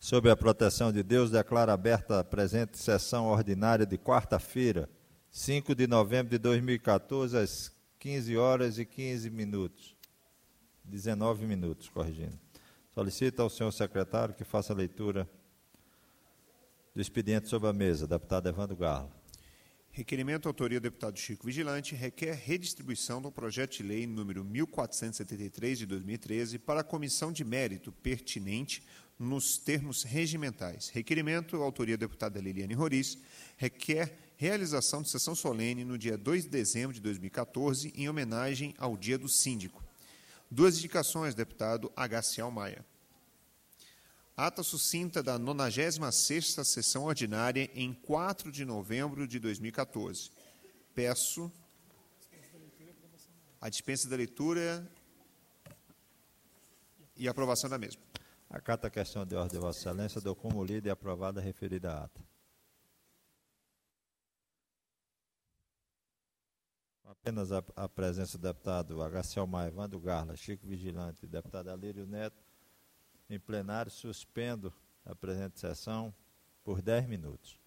Sob a proteção de Deus, declaro aberta a presente sessão ordinária de quarta-feira, 5 de novembro de 2014, às 15 horas e 15 minutos. 19 minutos, corrigindo. Solicito ao senhor secretário que faça a leitura do expediente sobre a mesa. Deputado Evandro Garla. Requerimento autoria do deputado Chico Vigilante requer redistribuição do projeto de lei número 1473 de 2013 para a comissão de mérito pertinente nos termos regimentais. Requerimento autoria da deputada Liliane Roriz requer realização de sessão solene no dia 2 de dezembro de 2014 em homenagem ao Dia do Síndico. Duas indicações, deputado Agacial Maia. Ata sucinta da 96ª sessão ordinária em 4 de novembro de 2014. Peço a dispensa da leitura e aprovação da mesma. Acata a questão de ordem de Vossa Excelência, dou como lida e aprovada a referida ata. Apenas a presença do deputado Agacial Maia, Evandro Garla, Chico Vigilante e deputado Alírio Neto, em plenário, suspendo a presente sessão por 10 minutos.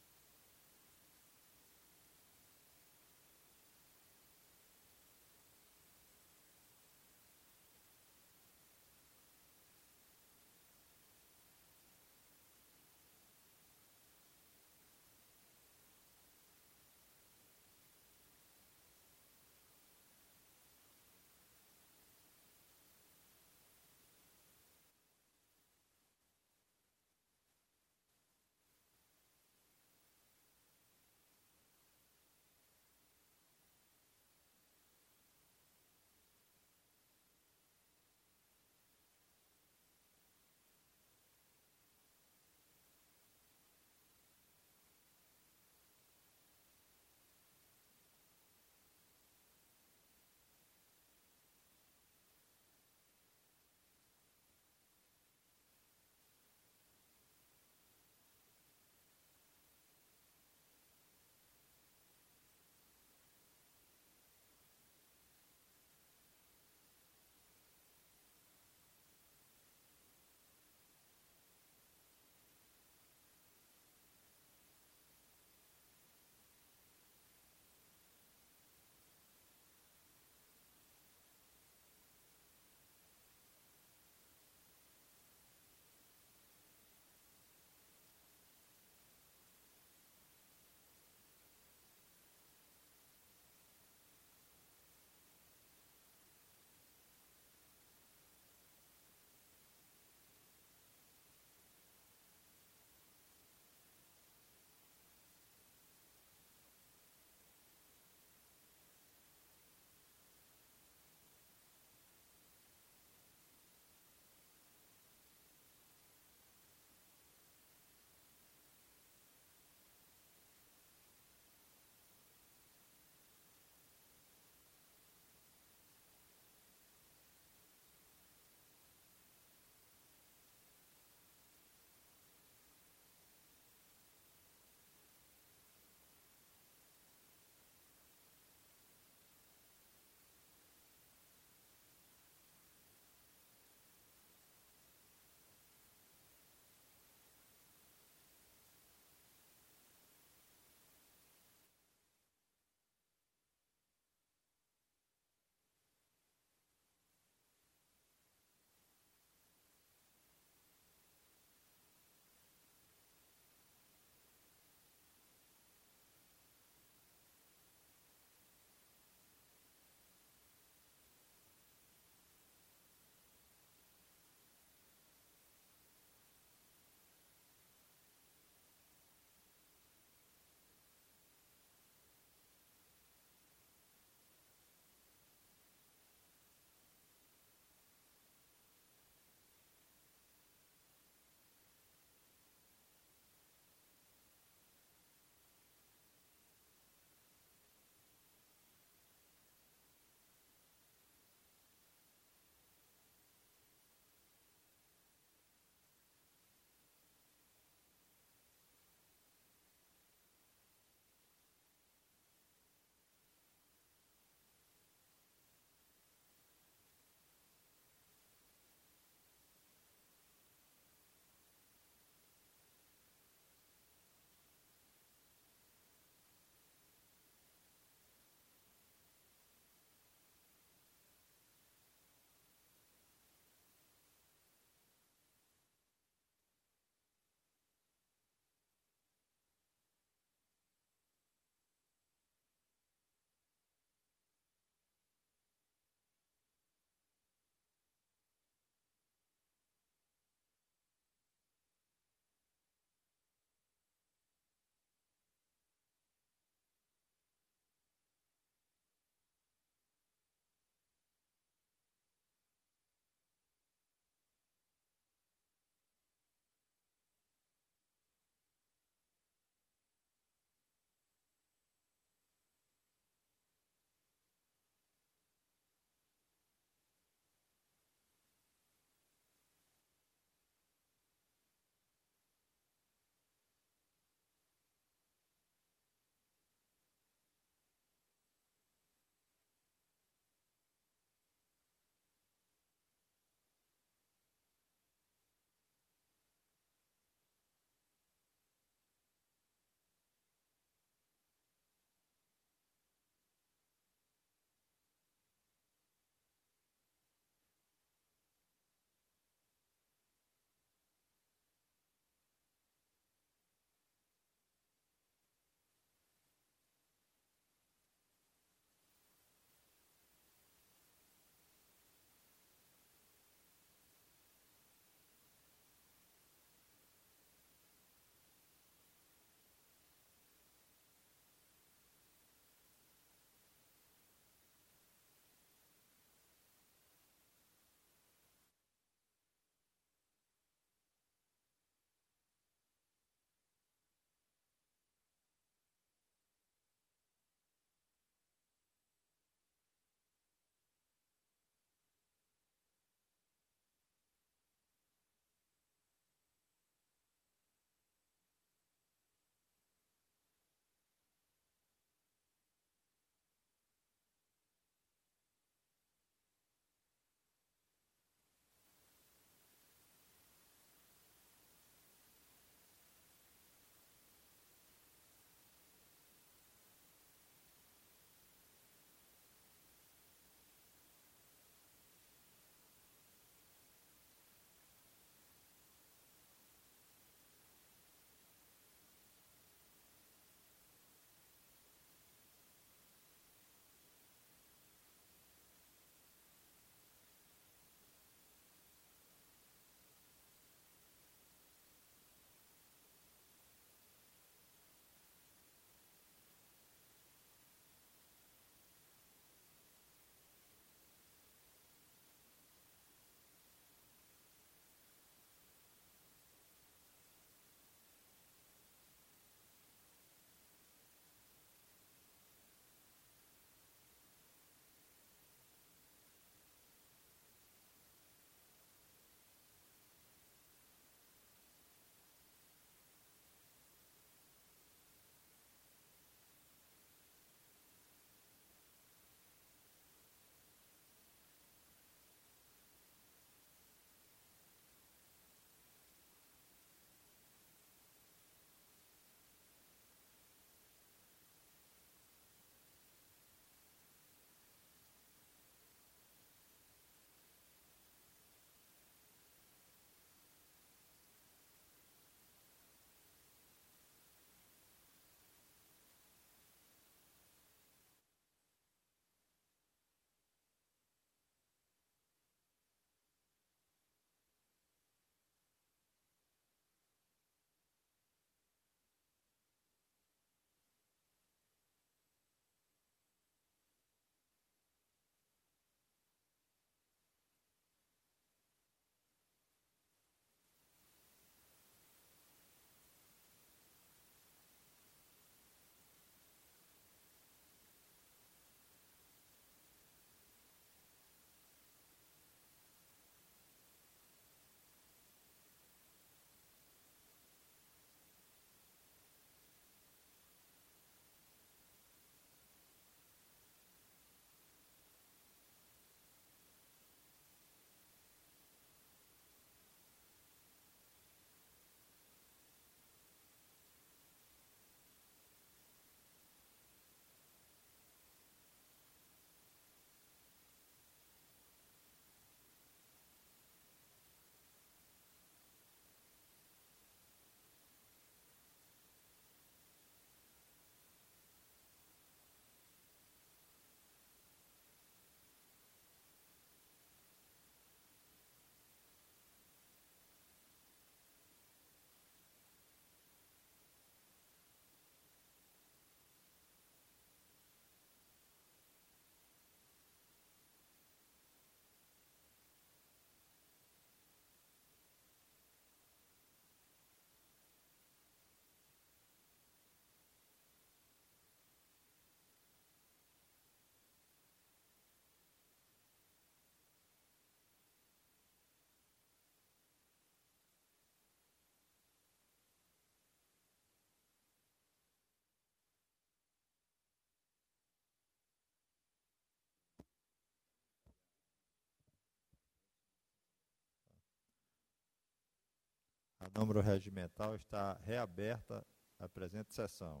A Câmara Regimental está reaberta a presente sessão.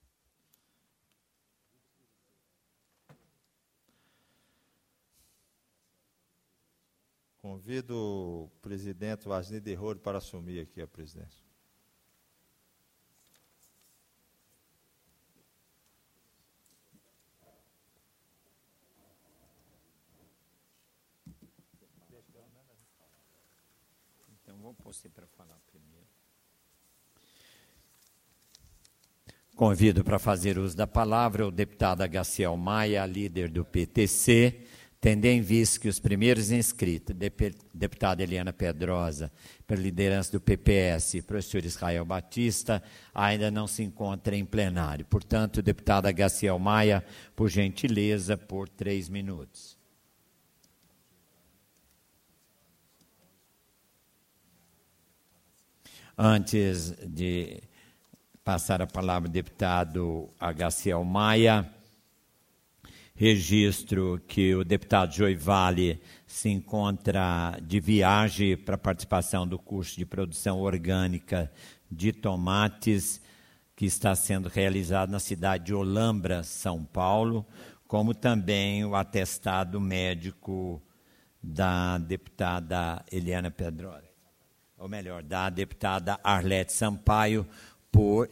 Convido o presidente Wasni de Rolo para assumir aqui a presidência. Então, vou pôr você para falar primeiro. Convido para fazer uso da palavra o deputado Agaciel Maia, líder do PTC, tendo em vista que os primeiros inscritos, deputada Eliana Pedrosa, pela liderança do PPS, e professor Israel Batista, ainda não se encontram em plenário. Portanto, deputado Agaciel Maia, por gentileza, por 3 minutos. Antes de passar a palavra ao deputado Agaciel Maia, registro que o deputado Joivale se encontra de viagem para participação do curso de produção orgânica de tomates, que está sendo realizado na cidade de Olambra, São Paulo, como também o atestado médico da deputada Eliana Pedrosa, ou melhor, da deputada Arlete Sampaio, por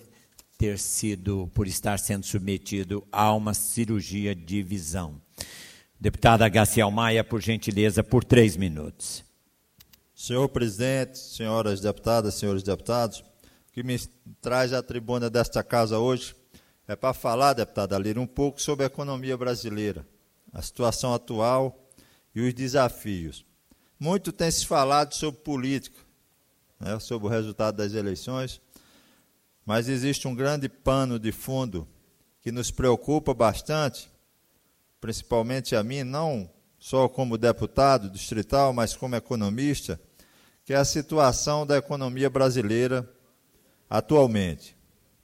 estar sendo submetido a uma cirurgia de visão. Deputada Agaciel Maia, por gentileza, por 3 minutos. Senhor presidente, senhoras deputadas, senhores deputados, o que me traz à tribuna desta casa hoje é para falar, deputada Lira, um pouco sobre a economia brasileira, a situação atual e os desafios. Muito tem se falado sobre política, sobre o resultado das eleições, mas existe um grande pano de fundo que nos preocupa bastante, principalmente a mim, não só como deputado distrital, mas como economista, que é a situação da economia brasileira atualmente.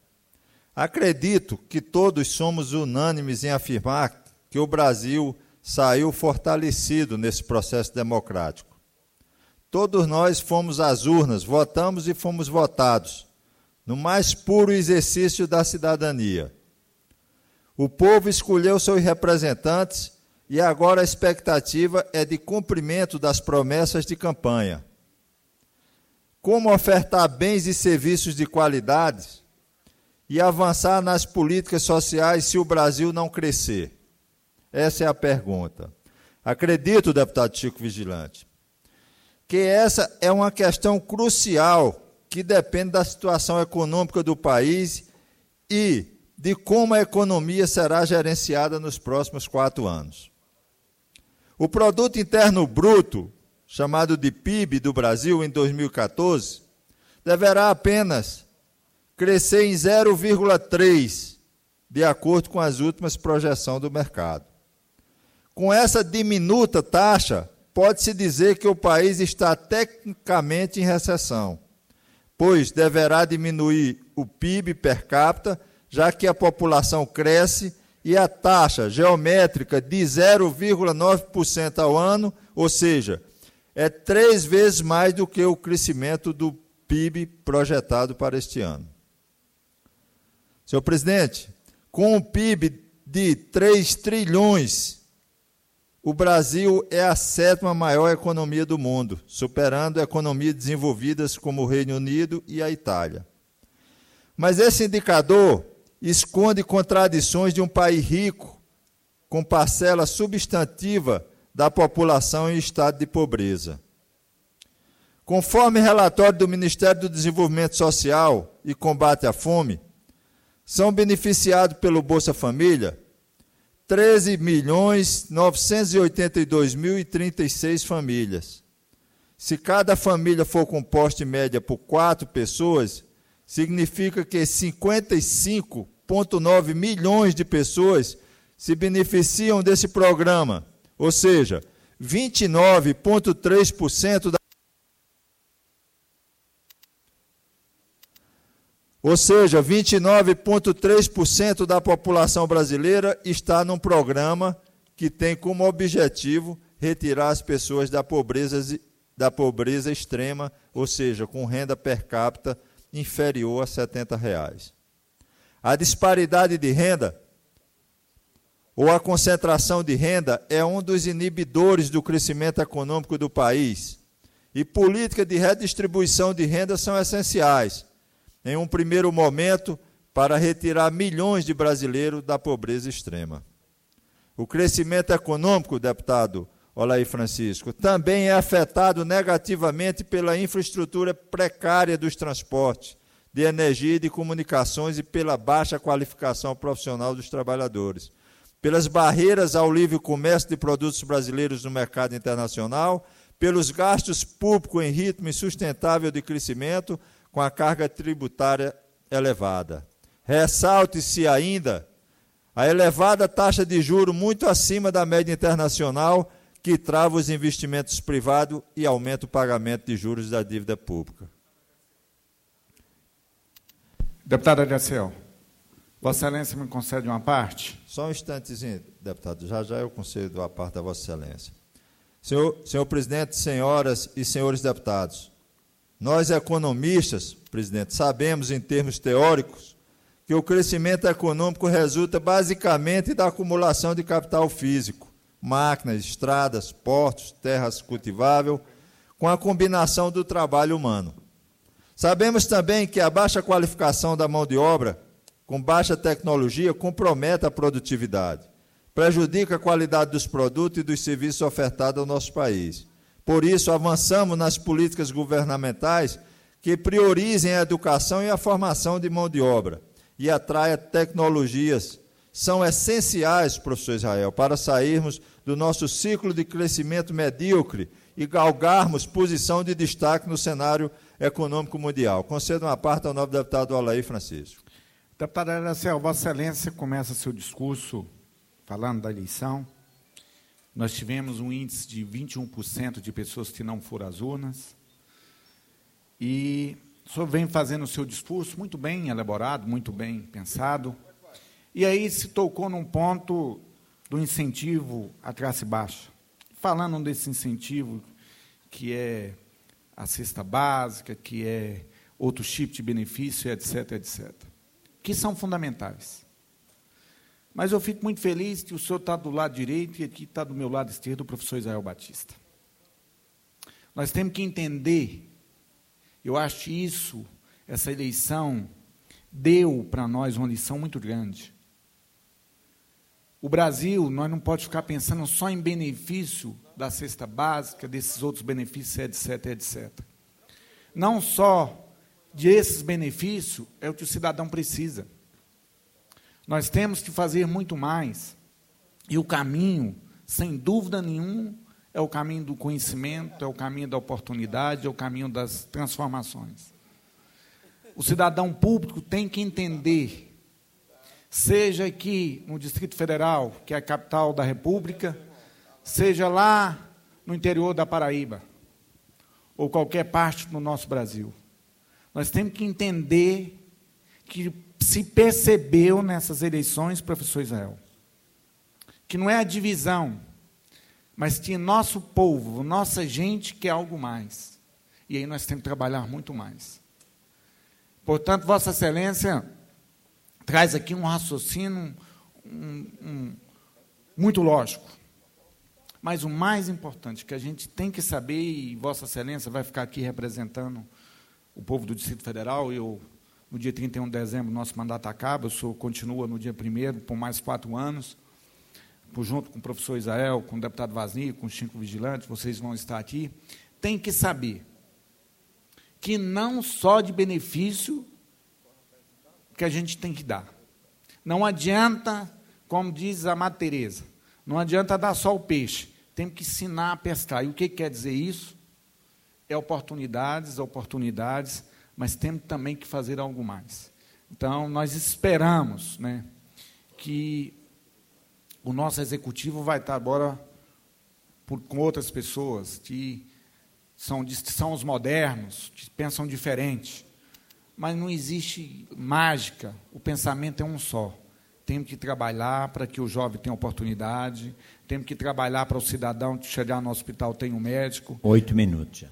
Acredito que todos somos unânimes em afirmar que o Brasil saiu fortalecido nesse processo democrático. Todos nós fomos às urnas, votamos e fomos votados, no mais puro exercício da cidadania. O povo escolheu seus representantes e agora a expectativa é de cumprimento das promessas de campanha. Como ofertar bens e serviços de qualidade e avançar nas políticas sociais se o Brasil não crescer? Essa é a pergunta. Acredito, deputado Chico Vigilante, que essa é uma questão crucial que depende da situação econômica do país e de como a economia será gerenciada nos próximos 4 anos. O Produto Interno Bruto, chamado de PIB do Brasil em 2014, deverá apenas crescer em 0,3%, de acordo com as últimas projeções do mercado. Com essa diminuta taxa, pode-se dizer que o país está tecnicamente em recessão, pois deverá diminuir o PIB per capita, já que a população cresce e a taxa geométrica de 0,9% ao ano, ou seja, é 3 vezes mais do que o crescimento do PIB projetado para este ano. Senhor presidente, com um PIB de 3 trilhões, o Brasil é a 7ª maior economia do mundo, superando economias desenvolvidas como o Reino Unido e a Itália. Mas esse indicador esconde contradições de um país rico, com parcela substantiva da população em estado de pobreza. Conforme relatório do Ministério do Desenvolvimento Social e Combate à Fome, são beneficiados pelo Bolsa Família 13.982.036 famílias. Se cada família for composta em média por 4 pessoas, significa que 55,9 milhões de pessoas se beneficiam desse programa, ou seja, 29,3% da... Ou seja, 29,3% da população brasileira está num programa que tem como objetivo retirar as pessoas da pobreza da pobreza extrema, ou seja, com renda per capita inferior a R$ 70. A disparidade de renda ou a concentração de renda é um dos inibidores do crescimento econômico do país. E políticas de redistribuição de renda são essenciais, em um primeiro momento, para retirar milhões de brasileiros da pobreza extrema. O crescimento econômico, deputado Olair Francisco, também é afetado negativamente pela infraestrutura precária dos transportes, de energia e de comunicações e pela baixa qualificação profissional dos trabalhadores, pelas barreiras ao livre comércio de produtos brasileiros no mercado internacional, pelos gastos públicos em ritmo insustentável de crescimento, com a carga tributária elevada. Ressalte-se ainda a elevada taxa de juros muito acima da média internacional, que trava os investimentos privados e aumenta o pagamento de juros da dívida pública. Deputado Adriel, Vossa Excelência me concede uma parte? Só um instantezinho, deputado, já eu concedo a parte da Vossa Excelência. Senhor presidente, senhoras e senhores deputados, nós economistas, presidente, sabemos em termos teóricos que o crescimento econômico resulta basicamente da acumulação de capital físico, máquinas, estradas, portos, terras cultiváveis, com a combinação do trabalho humano. Sabemos também que a baixa qualificação da mão de obra, com baixa tecnologia, compromete a produtividade, prejudica a qualidade dos produtos e dos serviços ofertados ao nosso país. Por isso, avançamos nas políticas governamentais que priorizem a educação e a formação de mão de obra e atraem tecnologias. São essenciais, professor Israel, para sairmos do nosso ciclo de crescimento medíocre e galgarmos posição de destaque no cenário econômico mundial. Concedo uma parte ao nobre deputado Olair Francisco. Deputado Adriel, Vossa Excelência começa seu discurso falando da eleição. Nós tivemos um índice de 21% de pessoas que não foram às urnas. E o senhor vem fazendo o seu discurso muito bem elaborado, muito bem pensado. E aí se tocou num ponto do incentivo à classe baixa. Falando desse incentivo, que é a cesta básica, que é outros tipos de benefício, etc., etc., que são fundamentais. Mas eu fico muito feliz que o senhor está do lado direito e aqui está do meu lado esquerdo o professor Israel Batista. Nós temos que entender, eu acho que essa eleição deu para nós uma lição muito grande. O Brasil, nós não podemos ficar pensando só em benefício da cesta básica, desses outros benefícios, etc., etc. Não só desses benefícios é o que o cidadão precisa. Nós temos que fazer muito mais. E o caminho, sem dúvida nenhuma, é o caminho do conhecimento, é o caminho da oportunidade, é o caminho das transformações. O cidadão público tem que entender, seja aqui no Distrito Federal, que é a capital da República, seja lá no interior da Paraíba, ou qualquer parte do nosso Brasil. Nós temos que entender que se percebeu nessas eleições, professor Israel, que não é a divisão, mas que nosso povo, nossa gente quer algo mais. E aí nós temos que trabalhar muito mais. Portanto, Vossa Excelência traz aqui um raciocínio muito lógico. Mas o mais importante que a gente tem que saber, e Vossa Excelência vai ficar aqui representando o povo do Distrito Federal, no dia 31 de dezembro, nosso mandato acaba, o senhor continua no dia 1º, por mais 4 anos, junto com o professor Israel, com o deputado Vasni, com os 5 vigilantes, vocês vão estar aqui. Tem que saber que não só de benefício que a gente tem que dar. Não adianta, como diz a Madre Teresa, não adianta dar só o peixe, temos que ensinar a pescar. E o que quer dizer isso? É oportunidades, mas temos também que fazer algo mais. Então, nós esperamos, né, que o nosso executivo vai estar agora com outras pessoas que são os modernos, que pensam diferente. Mas não existe mágica, o pensamento é um só. Temos que trabalhar para que o jovem tenha oportunidade, temos que trabalhar para o cidadão que chegar no hospital tenha um médico. 8 minutos já.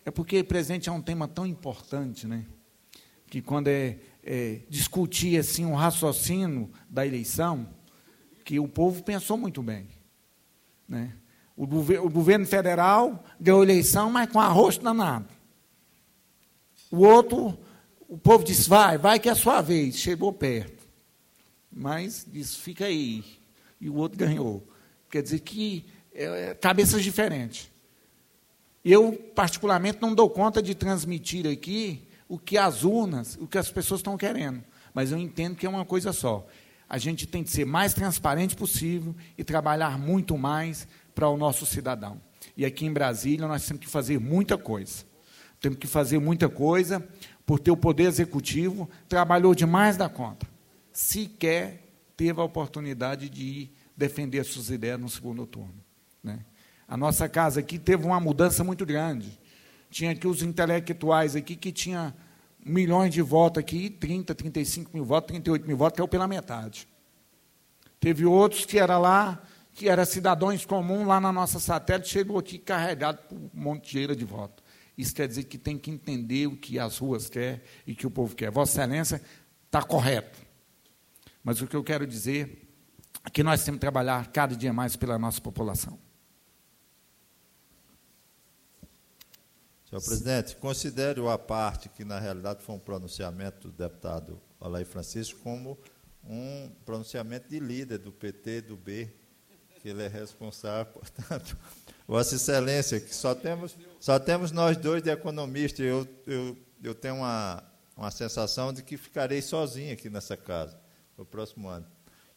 É porque presente é um tema tão importante, né? Que quando discutir assim, um raciocínio da eleição, que o povo pensou muito bem. Né? O governo federal deu eleição, mas com arroz danado. O outro, o povo disse, vai que é a sua vez, chegou perto. Mas disse, fica aí. E o outro ganhou. Quer dizer que cabeças diferentes. Eu, particularmente, não dou conta de transmitir aqui o que as urnas, o que as pessoas estão querendo. Mas eu entendo que é uma coisa só. A gente tem que ser mais transparente possível e trabalhar muito mais para o nosso cidadão. E aqui em Brasília nós temos que fazer muita coisa. Temos que fazer muita coisa, porque o Poder Executivo trabalhou demais da conta. Sequer teve a oportunidade de ir defender suas ideias no segundo turno. Né? A nossa casa aqui teve uma mudança muito grande. Tinha aqui os intelectuais aqui que tinha milhões de votos aqui, 30, 35 mil votos, 38 mil votos, caiu pela metade. Teve outros que era lá, que eram cidadãos comuns lá na nossa satélite, chegou aqui carregado por um monte de dinheiro de voto. Isso quer dizer que tem que entender o que as ruas querem e o que o povo quer. Vossa Excelência está correto. Mas o que eu quero dizer é que nós temos que trabalhar cada dia mais pela nossa população. Senhor presidente, considere-o à parte, que na realidade foi um pronunciamento do deputado Alair Francisco, como um pronunciamento de líder do PT, do B, que ele é responsável, portanto, Vossa Excelência, que só temos nós dois de economista, eu tenho uma sensação de que ficarei sozinho aqui nessa casa, no próximo ano.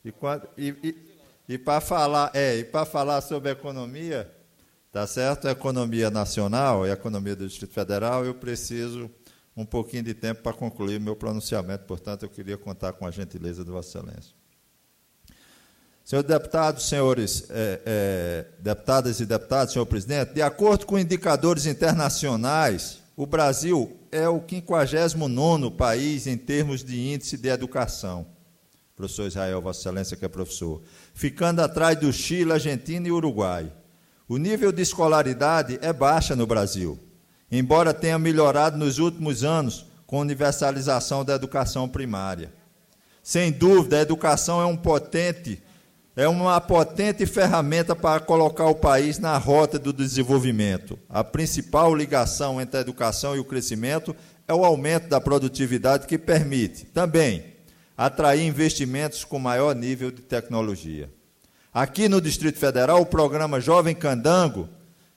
E para falar sobre economia, tá certo? A economia nacional e a economia do Distrito Federal, eu preciso um pouquinho de tempo para concluir meu pronunciamento, portanto, eu queria contar com a gentileza de Vossa Excelência. Senhor deputado, senhores deputadas e deputados, senhor presidente, de acordo com indicadores internacionais, o Brasil é o 59º país em termos de índice de educação. Professor Israel, Vossa Excelência, que é professor, ficando atrás do Chile, Argentina e Uruguai. O nível de escolaridade é baixa no Brasil, embora tenha melhorado nos últimos anos com a universalização da educação primária. Sem dúvida, a educação é uma potente ferramenta para colocar o país na rota do desenvolvimento. A principal ligação entre a educação e o crescimento é o aumento da produtividade, que permite, também, atrair investimentos com maior nível de tecnologia. Aqui no Distrito Federal, o programa Jovem Candango,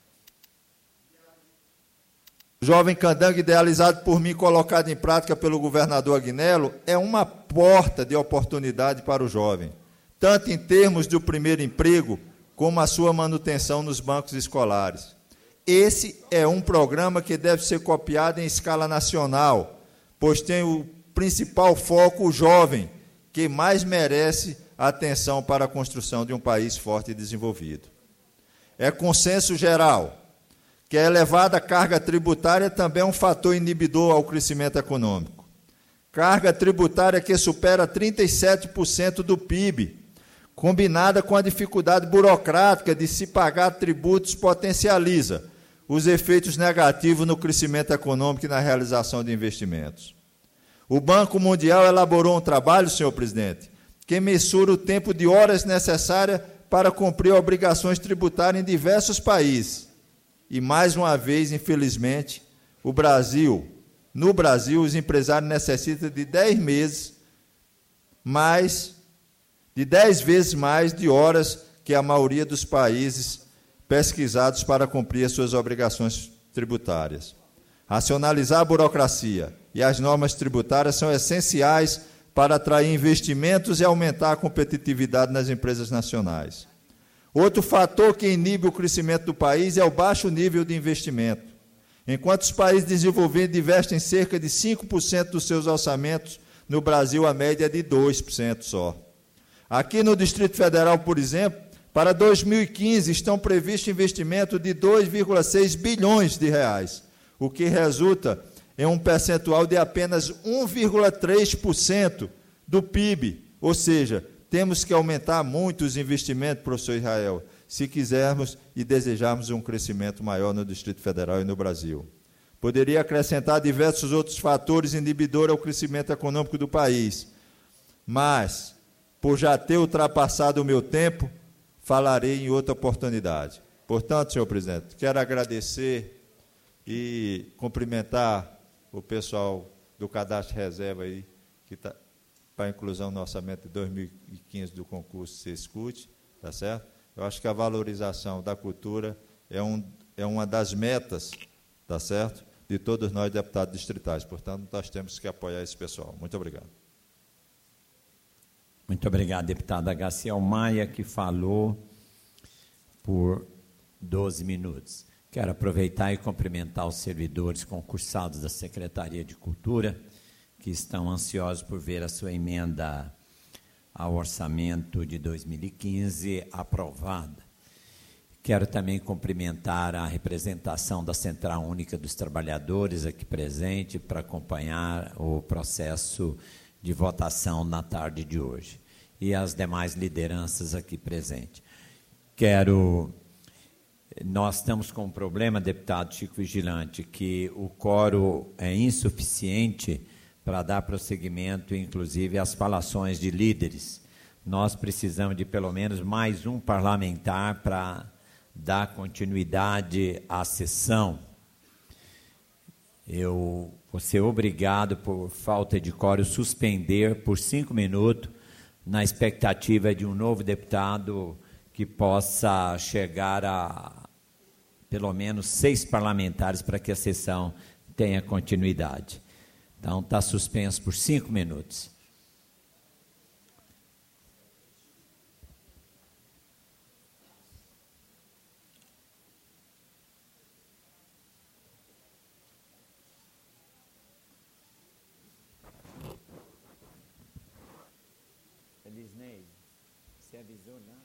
idealizado por mim, colocado em prática pelo governador Agnello, é uma porta de oportunidade para o jovem, tanto em termos do primeiro emprego, como a sua manutenção nos bancos escolares. Esse é um programa que deve ser copiado em escala nacional, pois tem o principal foco o jovem, que mais merece atenção para a construção de um país forte e desenvolvido. É consenso geral que a elevada carga tributária também é um fator inibidor ao crescimento econômico. Carga tributária que supera 37% do PIB, combinada com a dificuldade burocrática de se pagar tributos, potencializa os efeitos negativos no crescimento econômico e na realização de investimentos. O Banco Mundial elaborou um trabalho, senhor presidente, que mensura o tempo de horas necessárias para cumprir obrigações tributárias em diversos países. E, mais uma vez, infelizmente, no Brasil, os empresários necessitam de 10 vezes mais de horas que a maioria dos países pesquisados para cumprir as suas obrigações tributárias. Racionalizar a burocracia e as normas tributárias são essenciais para atrair investimentos e aumentar a competitividade nas empresas nacionais. Outro fator que inibe o crescimento do país é o baixo nível de investimento. Enquanto os países desenvolvidos investem cerca de 5% dos seus orçamentos, no Brasil a média é de 2% só. Aqui no Distrito Federal, por exemplo, para 2015 estão previstos investimentos de 2,6 bilhões de reais, o que resulta em um percentual de apenas 1,3% do PIB, ou seja, temos que aumentar muito os investimentos, professor Israel, se quisermos e desejarmos um crescimento maior no Distrito Federal e no Brasil. Poderia acrescentar diversos outros fatores inibidores ao crescimento econômico do país. Mas, por já ter ultrapassado o meu tempo, falarei em outra oportunidade. Portanto, senhor presidente, quero agradecer e cumprimentar o pessoal do cadastro de reserva aí, que está para a inclusão no orçamento de 2015 do concurso Sescute, tá certo? Eu acho que a valorização da cultura é uma das metas, tá certo, de todos nós deputados distritais. Portanto, nós temos que apoiar esse pessoal. Muito obrigado. Muito obrigado, deputada Garcia Maia, que falou por 12 minutos. Quero aproveitar e cumprimentar os servidores concursados da Secretaria de Cultura, que estão ansiosos por ver a sua emenda ao orçamento de 2015 aprovada. Quero também cumprimentar a representação da Central Única dos Trabalhadores aqui presente para acompanhar o processo de votação na tarde de hoje e as demais lideranças aqui presentes. Nós estamos com um problema, deputado Chico Vigilante, que o quórum é insuficiente para dar prosseguimento, inclusive, às falações de líderes. Nós precisamos de pelo menos mais um parlamentar para dar continuidade à sessão. Eu vou ser obrigado, por falta de quórum, suspender por 5 minutos, na expectativa de um novo deputado que possa chegar a pelo menos 6 parlamentares para que a sessão tenha continuidade. Então, está suspenso por 5 minutos. Elisnei, você avisou nada?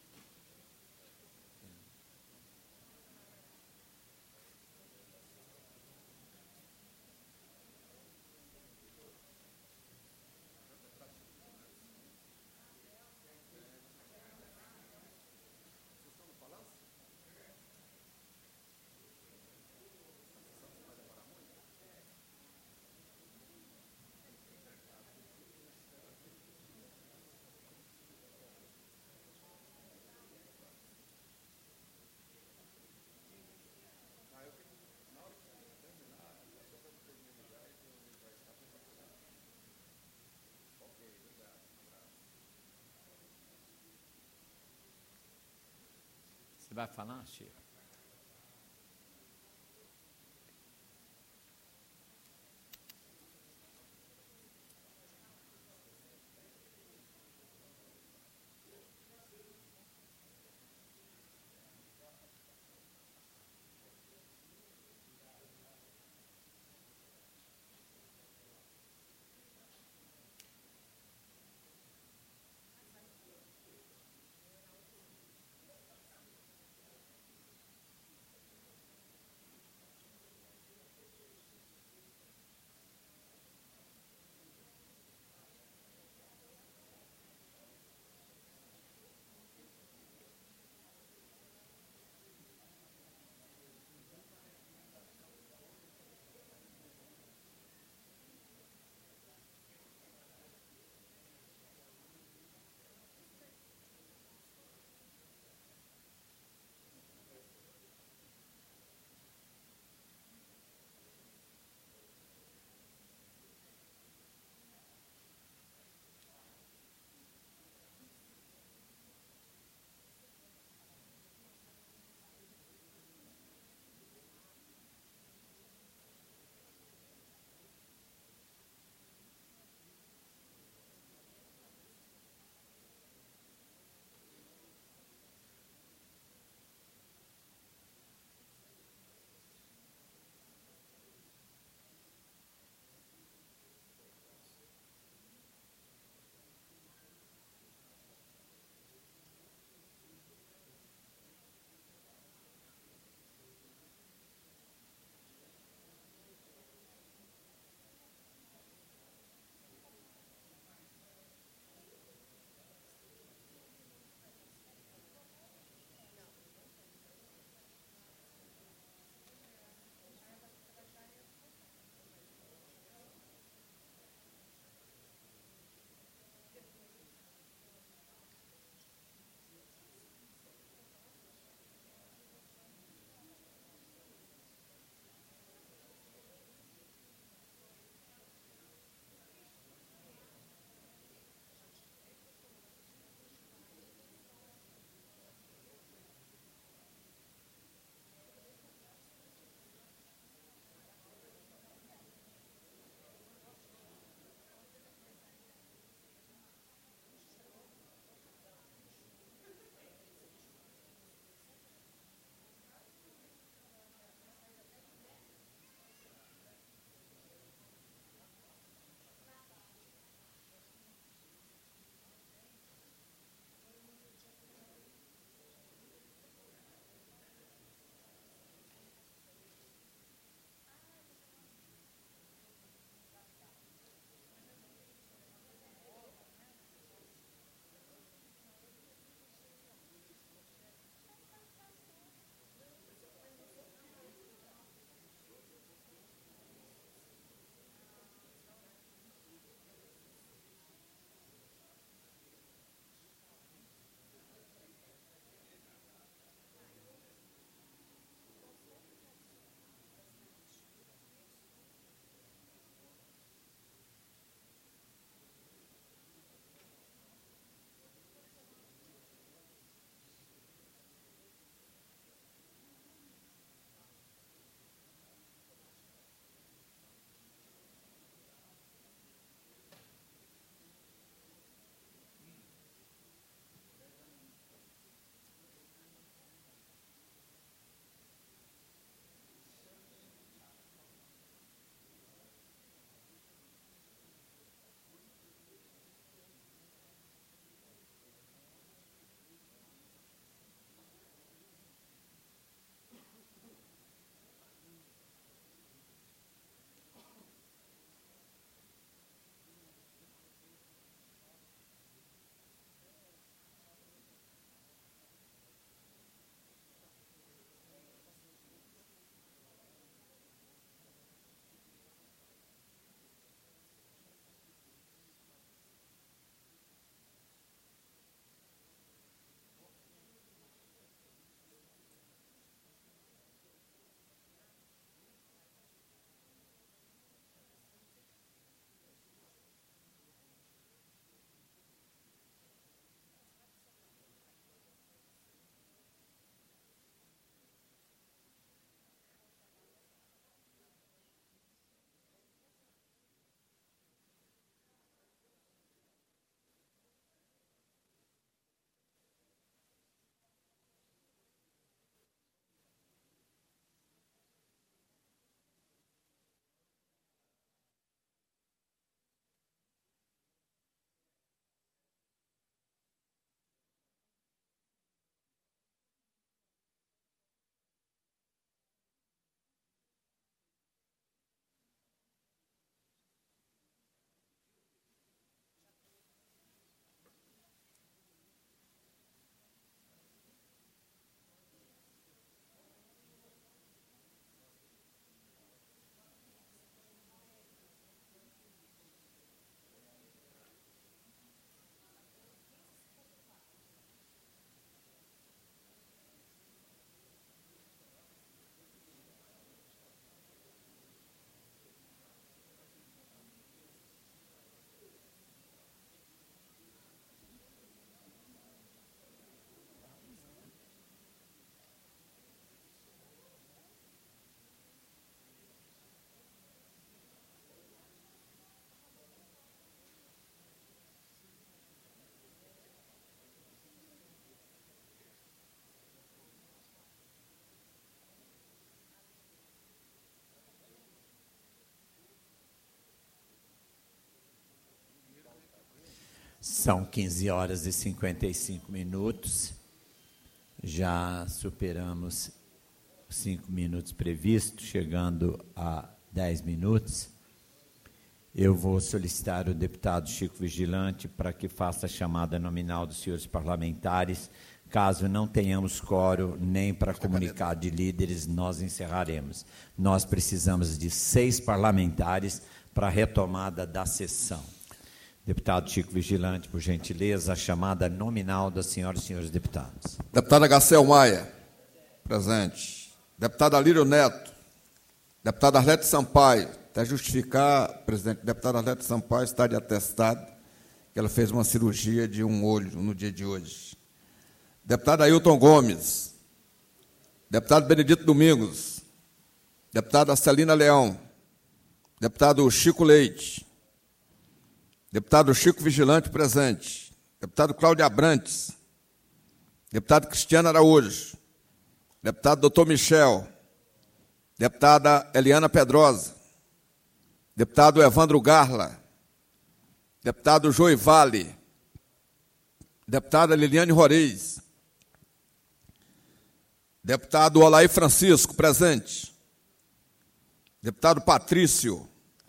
Você vai falar, Chico? São 15 horas e 55 minutos. Já superamos os 5 minutos previstos, chegando a 10 minutos. Eu vou solicitar o deputado Chico Vigilante para que faça a chamada nominal dos senhores parlamentares. Caso não tenhamos quórum nem para comunicar de líderes, nós encerraremos. Nós precisamos de 6 parlamentares para a retomada da sessão. Deputado Chico Vigilante, por gentileza, a chamada nominal das senhoras e senhores deputados. Deputada Garcel Maia, presente. Deputado Alírio Neto. Deputada Arlete Sampaio. Até justificar, presidente, a deputada Arlete Sampaio está de atestado, que ela fez uma cirurgia de um olho no dia de hoje. Deputado Ailton Gomes. Deputado Benedito Domingos. Deputada Celina Leão. Deputado Chico Leite. Deputado Chico Vigilante, presente. Deputado Cláudio Abrantes. Deputado Cristiano Araújo. Deputado Dr. Michel. Deputada Eliana Pedrosa. Deputado Evandro Garla. Deputado Joy Vale. Deputada Liliane Roriz. Deputado Olaí Francisco, presente. Deputado Patrício.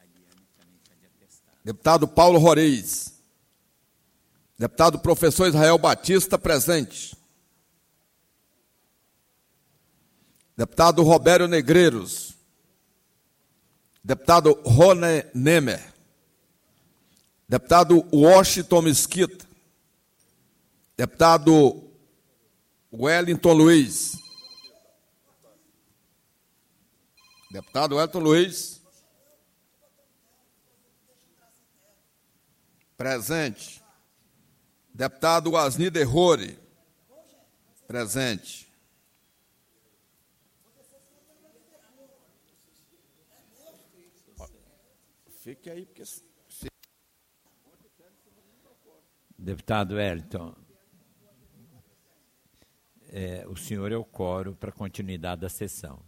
Deputado Paulo Roriz. Deputado Professor Israel Batista, presente. Deputado Robério Negreiros. Deputado Rony Nemer. Deputado Washington Mesquita. Deputado Wellington Luiz. Deputado Wellington Luiz. Presente. Deputado Asni Derrore. Presente. Fique aí, porque... Deputado Wellington, o senhor é o quórum para a continuidade da sessão.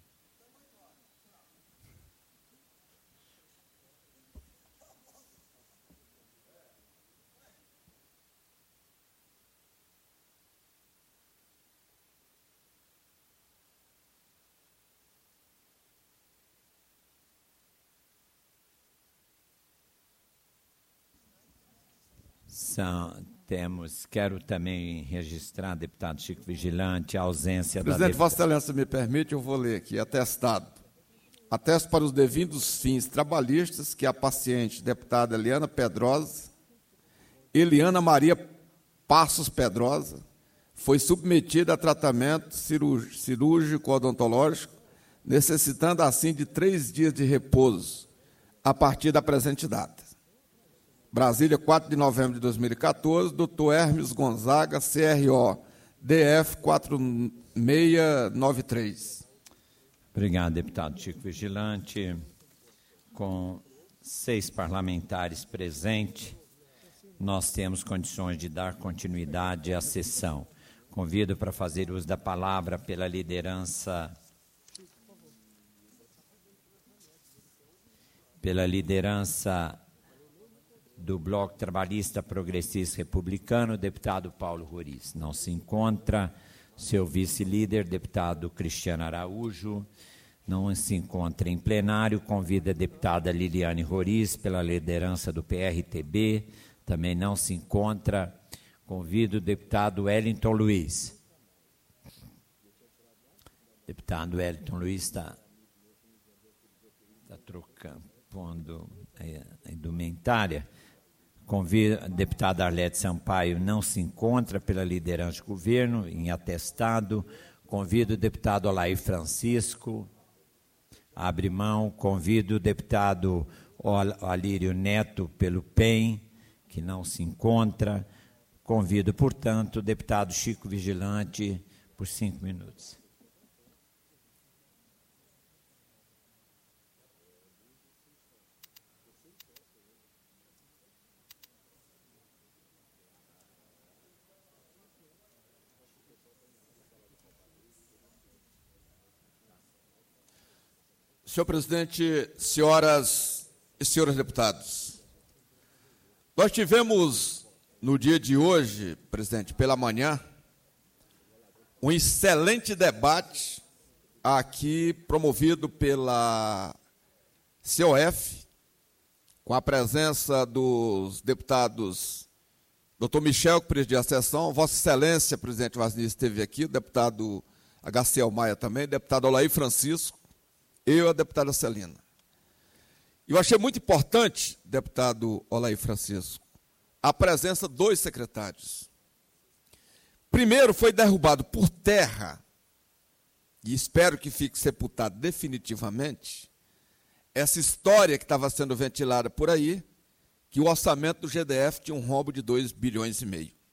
Quero também registrar, deputado Chico Vigilante, a ausência Presidente, da... Presidente, Vossa Excelência me permite, eu vou ler aqui, atestado. Atesto para os devidos fins trabalhistas que a paciente deputada Eliana Maria Passos Pedrosa foi submetida a tratamento cirúrgico odontológico, necessitando assim de 3 dias de repouso a partir da presente data. Brasília, 4 de novembro de 2014, Dr. Hermes Gonzaga, CRO, DF 4693. Obrigado, deputado Chico Vigilante. Com 6 parlamentares presentes, nós temos condições de dar continuidade à sessão. Convido para fazer uso da palavra pela liderança do Bloco Trabalhista Progressista Republicano, deputado Paulo Roriz. Não se encontra. Seu vice-líder, deputado Cristiano Araújo, não se encontra em plenário. Convida a deputada Liliane Roriz, pela liderança do PRTB, também não se encontra. Convido o deputado Wellington Luiz. Deputado Wellington Luiz está trocando, pondo a indumentária. Convido a deputada Arlete Sampaio, não se encontra pela liderança de governo, em atestado. Convido o deputado Olaí Francisco, abre mão. Convido o deputado Alírio Neto, pelo PEN, que não se encontra. Convido, portanto, o deputado Chico Vigilante, por 5 minutos. Senhor presidente, senhoras e senhores deputados, nós tivemos no dia de hoje, presidente, pela manhã, um excelente debate aqui promovido pela COF, com a presença dos deputados Dr. Michel, que presidiu a sessão, Vossa Excelência, presidente Vazini, esteve aqui, o deputado HCL Maia também, deputado Olair Francisco, eu e a deputada Celina. Eu achei muito importante, deputado Olair Francisco, a presença de 2 secretários. Primeiro, foi derrubado por terra, e espero que fique sepultado definitivamente, essa história que estava sendo ventilada por aí, que o orçamento do GDF tinha um rombo de 2,5 bilhões.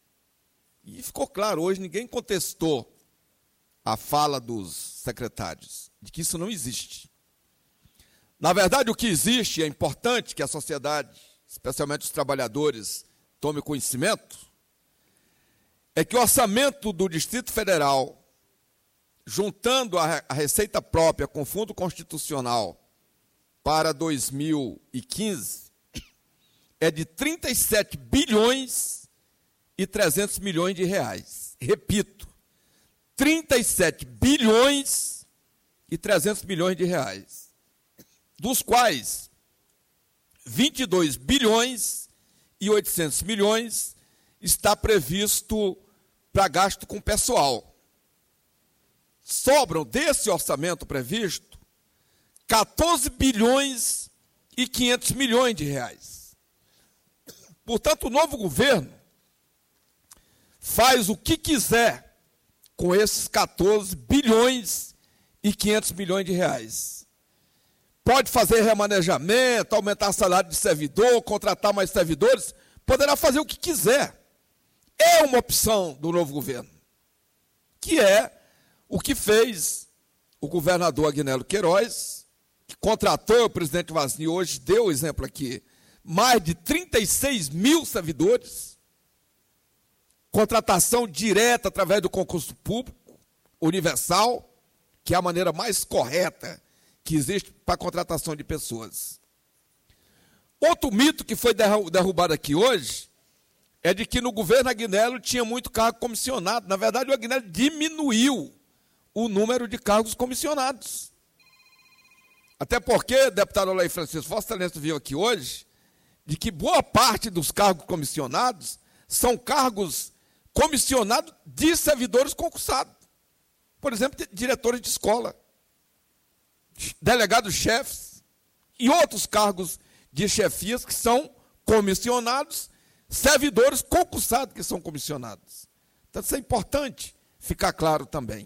E ficou claro, hoje ninguém contestou a fala dos secretários, de que isso não existe. Na verdade, o que existe, é importante que a sociedade, especialmente os trabalhadores, tome conhecimento, é que o orçamento do Distrito Federal, juntando a receita própria com o Fundo Constitucional para 2015, é de 37 bilhões e 300 milhões de reais. Repito, 37 bilhões e 300 milhões de reais, dos quais 22 bilhões e 800 milhões está previsto para gasto com pessoal. Sobram desse orçamento previsto 14 bilhões e 500 milhões de reais. Portanto, o novo governo faz o que quiser com esses 14 bilhões e 500 milhões de reais. Pode fazer remanejamento, aumentar salário de servidor, contratar mais servidores, poderá fazer o que quiser. É uma opção do novo governo, que é o que fez o governador Agnello Queiroz, que contratou o presidente Vazini, hoje deu o exemplo aqui, mais de 36 mil servidores, contratação direta através do concurso público, universal, que é a maneira mais correta que existe para a contratação de pessoas. Outro mito que foi derrubado aqui hoje é de que no governo Agnello tinha muito cargo comissionado. Na verdade, o Agnello diminuiu o número de cargos comissionados. Até porque, deputado Olair Francisco, Vossa Excelência viu aqui hoje, de que boa parte dos cargos comissionados são cargos comissionados de servidores concursados. Por exemplo, diretores de escola, delegados-chefes e outros cargos de chefias que são comissionados, servidores concursados que são comissionados. Então, isso é importante ficar claro também.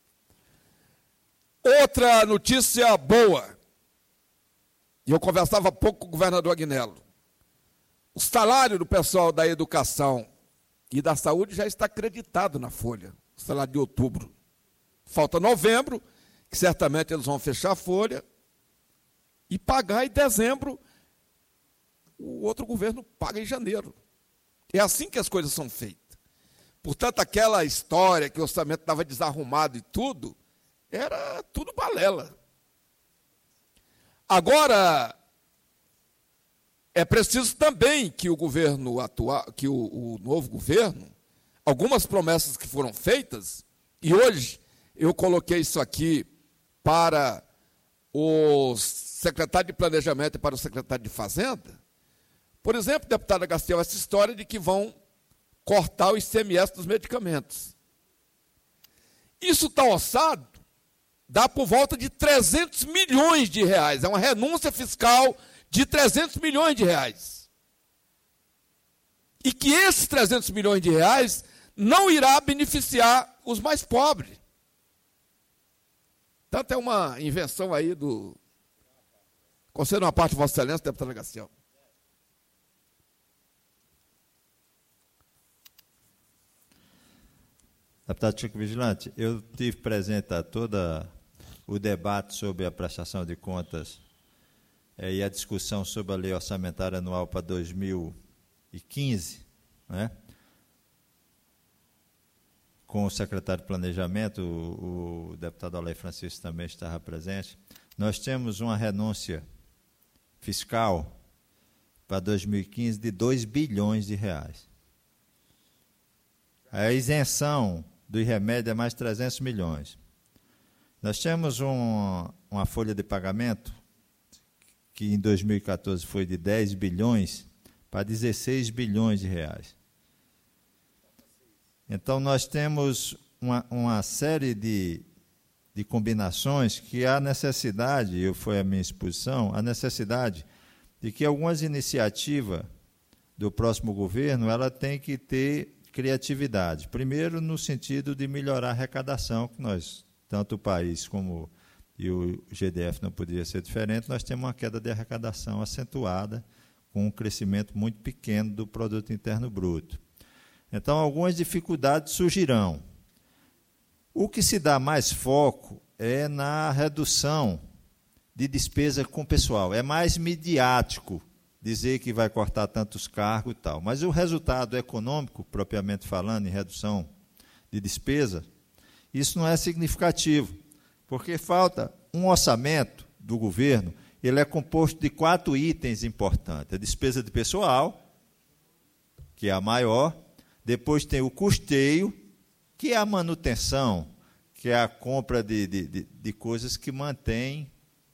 Outra notícia boa, e eu conversava há pouco com o governador Agnello, o salário do pessoal da educação e da saúde já está acreditado na folha, o salário de outubro. Falta novembro, que certamente eles vão fechar a folha e pagar em dezembro. O outro governo paga em janeiro. É assim que as coisas são feitas. Portanto, aquela história que o orçamento estava desarrumado e tudo, era tudo balela. Agora, é preciso também que o governo atual, que o novo governo, algumas promessas que foram feitas, e hoje eu coloquei isso aqui para o secretário de Planejamento e para o secretário de Fazenda. Por exemplo, deputada Gastel, essa história de que vão cortar o ICMS dos medicamentos. Isso está orçado, dá por volta de 300 milhões de reais. É uma renúncia fiscal de 300 milhões de reais. E que esses 300 milhões de reais não irá beneficiar os mais pobres. Tanto é uma invenção aí do... Concedo uma parte de Vossa Excelência, deputada Gastel. Deputado Chico Vigilante, eu tive presente a todo o debate sobre a prestação de contas e a discussão sobre a lei orçamentária anual para 2015, né? Com o secretário de Planejamento, o deputado Olair Francisco também estava presente. Nós temos uma renúncia fiscal para 2015 de 2 bilhões de reais. A isenção do remédio é mais 300 milhões. Nós temos uma folha de pagamento que em 2014 foi de 10 bilhões para 16 bilhões de reais. Então, nós temos uma série de combinações que há necessidade, foi a minha exposição, a necessidade de que algumas iniciativas do próximo governo ela tem que ter criatividade. Primeiro, no sentido de melhorar a arrecadação, que nós, tanto o país como e o GDF não poderia ser diferente, nós temos uma queda de arrecadação acentuada, com um crescimento muito pequeno do produto interno bruto. Então, algumas dificuldades surgirão. O que se dá mais foco é na redução de despesa com o pessoal. É mais midiático dizer que vai cortar tantos cargos e tal. Mas o resultado econômico, propriamente falando, em redução de despesa, isso não é significativo, porque falta um orçamento do governo, ele é composto de 4 itens importantes. A despesa de pessoal, que é a maior, depois tem o custeio, que é a manutenção, que é a compra de coisas que mantém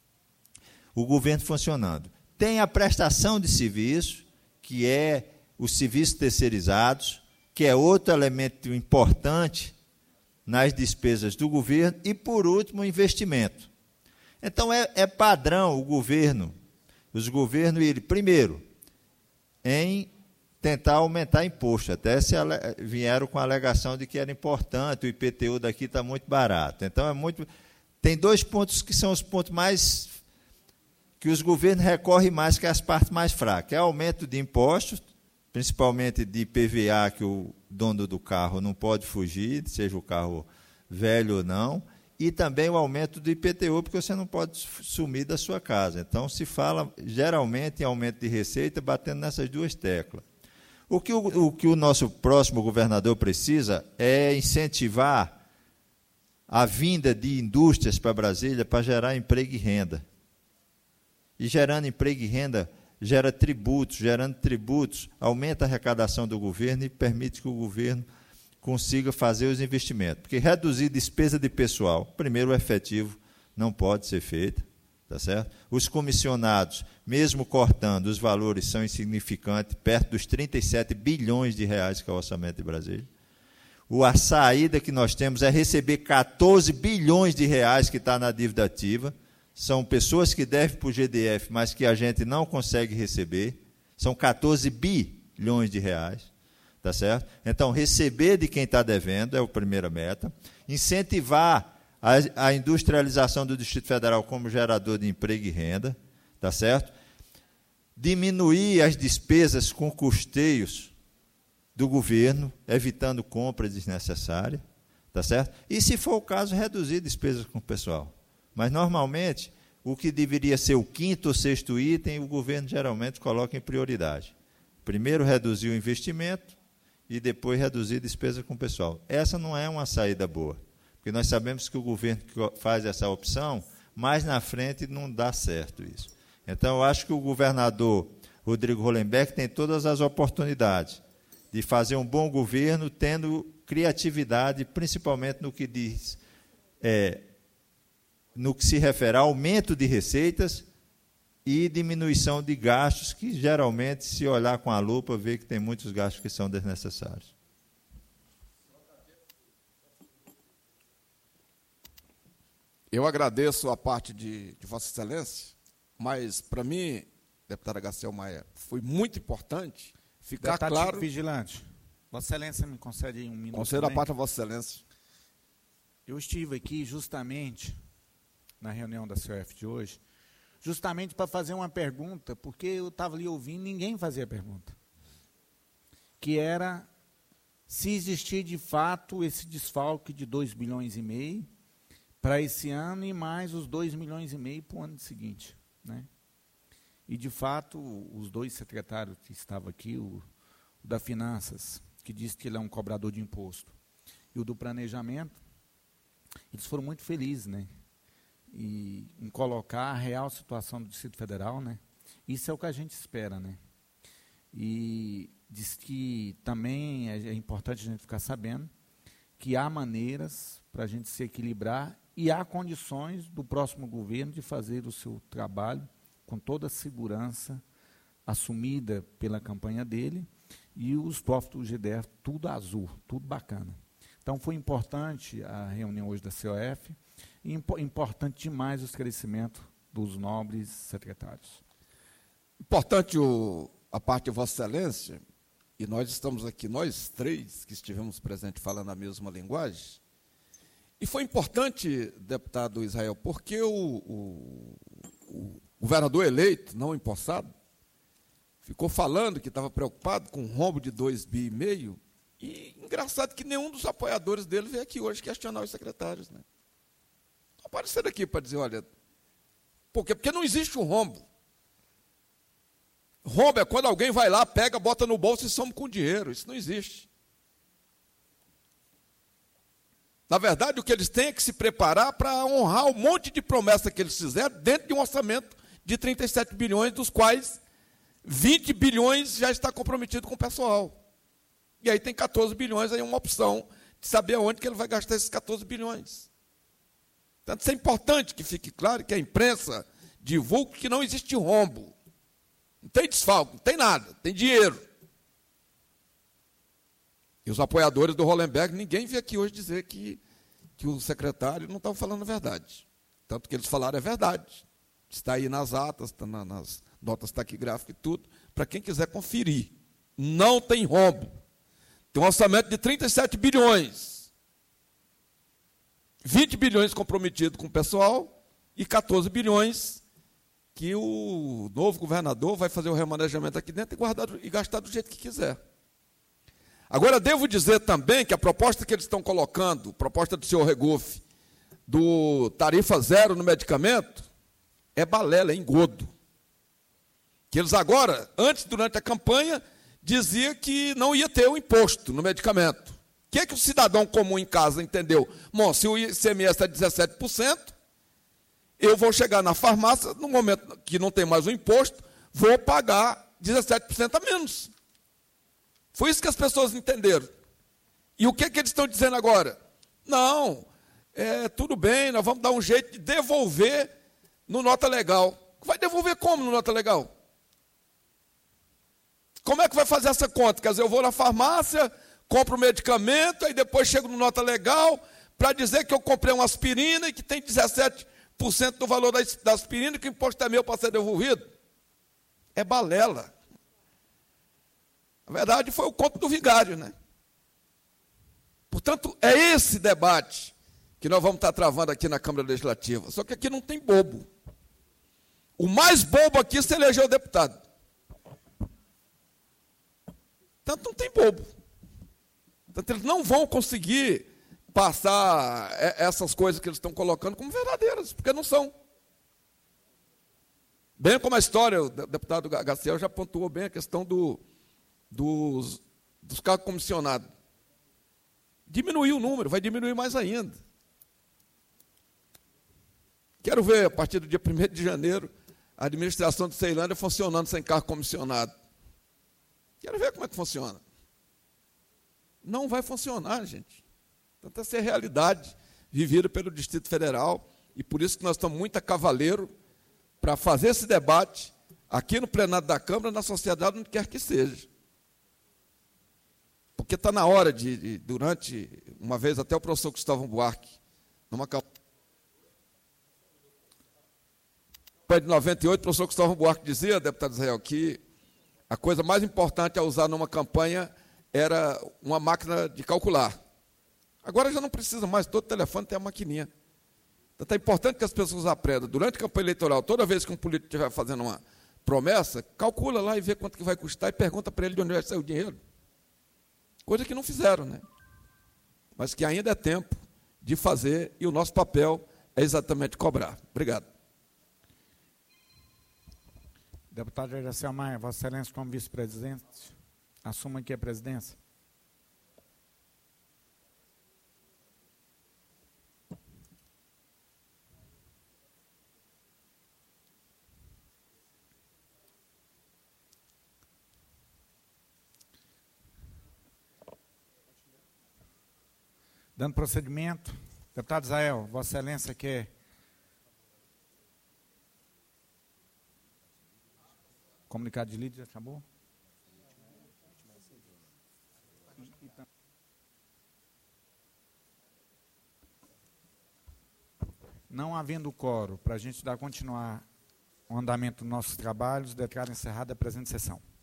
o governo funcionando. Tem a prestação de serviço, que é os serviços terceirizados, que é outro elemento importante nas despesas do governo, e, por último, o investimento. Então, é padrão os governos irem, primeiro, em tentar aumentar imposto, até se vieram com a alegação de que era importante, o IPTU daqui está muito barato. Então, tem 2 pontos que são os pontos mais que os governos recorrem mais, que é as partes mais fracas. É aumento de impostos, principalmente de IPVA, que o dono do carro não pode fugir, seja o carro velho ou não, e também o aumento do IPTU, porque você não pode sumir da sua casa. Então, se fala geralmente em aumento de receita, batendo nessas 2 teclas. O que o nosso próximo governador precisa é incentivar a vinda de indústrias para Brasília para gerar emprego e renda. E gerando emprego e renda, gera tributos, gerando tributos, aumenta a arrecadação do governo e permite que o governo consiga fazer os investimentos. Porque reduzir despesa de pessoal, primeiro, o efetivo não pode ser feito, tá certo? Os comissionados, mesmo cortando, os valores são insignificantes, perto dos 37 bilhões de reais que é o orçamento de Brasília. A saída que nós temos é receber 14 bilhões de reais que está na dívida ativa. São pessoas que devem para o GDF, mas que a gente não consegue receber. São 14 bilhões de reais, tá certo? Então, receber de quem está devendo é a primeira meta. Incentivar a industrialização do Distrito Federal como gerador de emprego e renda, tá certo? Diminuir as despesas com custeios do governo, evitando compras desnecessárias, tá certo? E, se for o caso, reduzir despesas com o pessoal. Mas, normalmente, o que deveria ser o 5º ou 6º item, o governo geralmente coloca em prioridade. Primeiro, reduzir o investimento e depois reduzir despesa com o pessoal. Essa não é uma saída boa, porque nós sabemos que o governo que faz essa opção, mais na frente não dá certo isso. Então, eu acho que o governador Rodrigo Hollenberg tem todas as oportunidades de fazer um bom governo, tendo criatividade, principalmente no que diz... no que se refere a aumento de receitas e diminuição de gastos, que geralmente, se olhar com a lupa, vê que tem muitos gastos que são desnecessários. Eu agradeço a parte de Vossa Excelência, mas, para mim, deputada Garcel Maia, foi muito importante ficar Deputado claro... Chico Vigilante, Vossa Excelência me concede um minuto. Conselho da parte a Vossa Excelência. Eu estive aqui justamente na reunião da COF de hoje, justamente para fazer uma pergunta, porque eu estava ali ouvindo, ninguém fazia pergunta, que era se existir de fato esse desfalque de 2,5 bilhões para esse ano e mais os 2,5 milhões para o ano seguinte, né? E, de fato, os 2 secretários que estavam aqui, o da Finanças, que disse que ele é um cobrador de imposto, e o do Planejamento, eles foram muito felizes, né? E em colocar a real situação do Distrito Federal, né? Isso é o que a gente espera, né? E diz que também é importante a gente ficar sabendo que há maneiras para a gente se equilibrar e há condições do próximo governo de fazer o seu trabalho com toda a segurança assumida pela campanha dele e os proftos do GDF, tudo azul, tudo bacana. Então, foi importante a reunião hoje da COF e importante demais o esclarecimento dos nobres secretários. Importante a parte de Vossa Excelência, e nós estamos aqui, nós três que estivemos presentes falando a mesma linguagem, e foi importante, deputado Israel, porque o governador eleito, não empossado, ficou falando que estava preocupado com um rombo de 2,5 bi, e engraçado que nenhum dos apoiadores dele veio aqui hoje questionar os secretários. Né? Apareceram aqui para dizer, olha, por quê? Porque não existe um rombo. Rombo é quando alguém vai lá, pega, bota no bolso e some com dinheiro. Isso não existe. Na verdade, o que eles têm é que se preparar para honrar um monte de promessas que eles fizeram dentro de um orçamento de 37 bilhões, dos quais 20 bilhões já está comprometido com o pessoal. E aí tem 14 bilhões, aí é uma opção de saber aonde que ele vai gastar esses 14 bilhões. Portanto, isso é importante que fique claro que a imprensa divulgue que não existe rombo. Não tem desfalque, não tem nada, tem dinheiro. E os apoiadores do Hollenberg, ninguém veio aqui hoje dizer que o secretário não estava falando a verdade. Tanto que eles falaram é verdade. Está aí nas atas, está nas notas taquigráficas e tudo, para quem quiser conferir. Não tem rombo. Tem um orçamento de 37 bilhões. 20 bilhões comprometido com o pessoal e 14 bilhões que o novo governador vai fazer o remanejamento aqui dentro e guardar e gastar do jeito que quiser. Agora, devo dizer também que a proposta que eles estão colocando, proposta do senhor Regufe, do tarifa zero no medicamento, é balela, é engodo. Que eles agora, antes, durante a campanha, dizia que não ia ter o imposto no medicamento. O que o cidadão comum em casa entendeu? Bom, se o ICMS é 17%, eu vou chegar na farmácia, no momento que não tem mais o imposto, vou pagar 17% a menos. Foi isso que as pessoas entenderam. E o que eles estão dizendo agora? Não, tudo bem, nós vamos dar um jeito de devolver no nota legal. Vai devolver como no nota legal? Como é que vai fazer essa conta? Quer dizer, eu vou na farmácia, compro o medicamento, aí depois chego no nota legal para dizer que eu comprei uma aspirina e que tem 17% do valor da aspirina e que o imposto é meu para ser devolvido. É balela. Na verdade, foi o conto do vigário, né? Portanto, é esse debate que nós vamos estar travando aqui na Câmara Legislativa. Só que aqui não tem bobo. O mais bobo aqui se elegeu deputado. Portanto, não tem bobo. Portanto, eles não vão conseguir passar essas coisas que eles estão colocando como verdadeiras, porque não são. Bem como a história, o deputado Gaciel já pontuou bem a questão dos cargos comissionados. Diminuiu o número, vai diminuir mais ainda. Quero ver, a partir do dia 1º de janeiro, a administração de Ceilândia funcionando sem cargo comissionado. Quero ver como é que funciona. Não vai funcionar, gente. Então, essa é a realidade vivida pelo Distrito Federal, e por isso que nós estamos muito a cavaleiro para fazer esse debate aqui no plenário da Câmara, na sociedade, onde quer que seja. Porque está na hora durante, uma vez, até o professor Cristóvão Buarque, numa campanha de 98, o professor Cristóvão Buarque dizia, deputado Israel, que a coisa mais importante a usar numa campanha era uma máquina de calcular. Agora já não precisa mais, todo telefone tem a maquininha. Então é importante que as pessoas aprendam, durante a campanha eleitoral, toda vez que um político estiver fazendo uma promessa, calcula lá e vê quanto que vai custar e pergunta para ele de onde vai sair o dinheiro. Coisa que não fizeram, né? Mas que ainda é tempo de fazer, e o nosso papel é exatamente cobrar. Obrigado. Deputado Jacel Maia, Vossa Excelência, como vice-presidente, assuma aqui a presidência. Dando procedimento, deputado Israel, Vossa Excelência quer comunicado de líder, acabou? Não havendo quórum, para a gente continuar o andamento dos nossos trabalhos, declaro encerrada a presente sessão.